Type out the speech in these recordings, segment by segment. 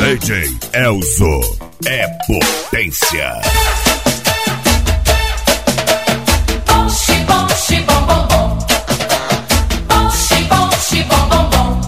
DJ Elzo é potência. Bom, xibom, xibom, bom, bom. Bom, xibom, xibom, bom, bom.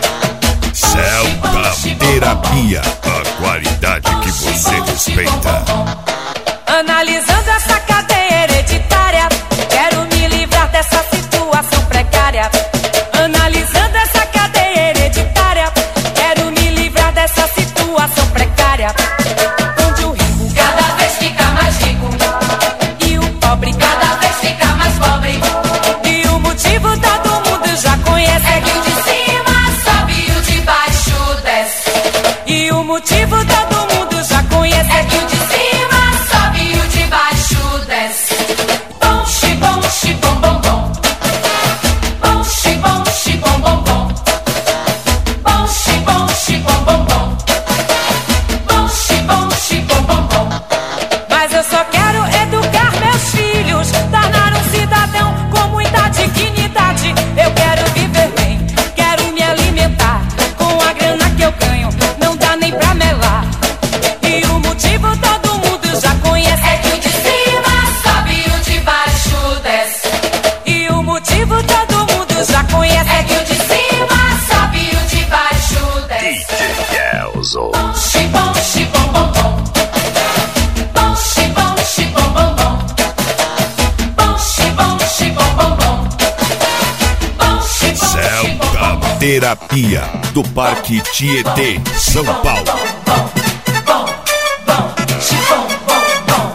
Celta Terapia, a qualidade que você respeita. Analisando essa cadeia hereditária, quero me livrar dessa situação precária. Analisando essa cadeia hereditária, quero me livrar dessa situação precária. Onde o rico cada vez fica mais rico e o pobre cada vez fica mais pobre. E o motivo todo mundo já conhece, é que o de cima sobe e o de baixo desce. E o motivo todo mundo já conhece, é que o de cima sobe e o de baixo desce. Bom, xibom, xibom, bom, bom. Bom, xibom, xibom, bom, bom. Bom, xibom, xibom, bom, bom. Bom, xibom, xibom, bom, bom. Mas eu só quero educar meus filhos, tornar um cidadão com muita dignidade. Eu quero viver bem, quero me alimentar com a grana que eu ganho, não dá nem pra melar. E o motivo todo mundo já conhece, é que o de cima sobe e o de baixo desce. E o motivo todo mundo já conhece, é que o de cima sobe e o de baixo desce. DJ Elzo. Bom, xibom, xibom, bom, bom. Bom, xibom, xibom, bom, bom. Bom, xibom, xibom, bom, bom. Bom, xibom, xibom, bom, Celta bom. Terapia, do Parque Tietê, São Paulo. Bom, bom, bom, xibom, bom, bom.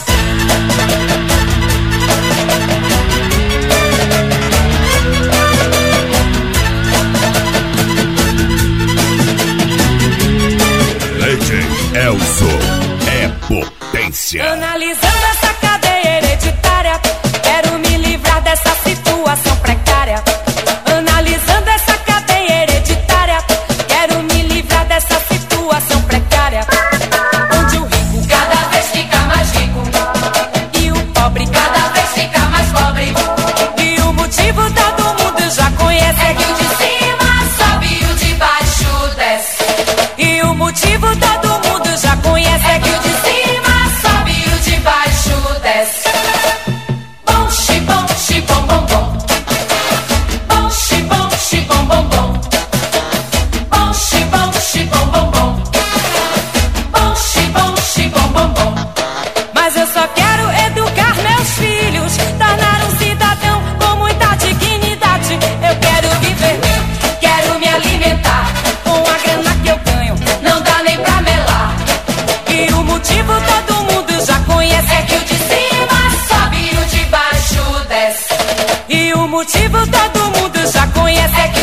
DJ Elzo é potência. Analisando essa cadeia hereditária, quero me livrar dessa situação precária. Analisando essa cadeia hereditária, quero me livrar dessa situação precária. Onde o rico cada vez fica mais rico e o pobre cada vez fica mais pobre. E o motivo todo mundo já conhece, é que o de cima sobe e o de baixo desce. E o motivo todo mundo já conhece, é que o de cima sobe e o de baixo desce. Bom, xibom, xibom, bom, bom. Bom, xibom, xibom, bom, bom. Bom, xibom, xibom, bom, bom. Bom, xibom, xibom, bom, bom. Mas eu só quero educar meus filhos, tornar um cidadão com muita dignidade. Eu quero viver bem, quero me alimentar com a grana que eu ganho, não dá nem pra melar. E o motivo todo mundo já conhece, é que o de cima sobe e o de baixo desce. E o motivo todo mundo já conhece, é que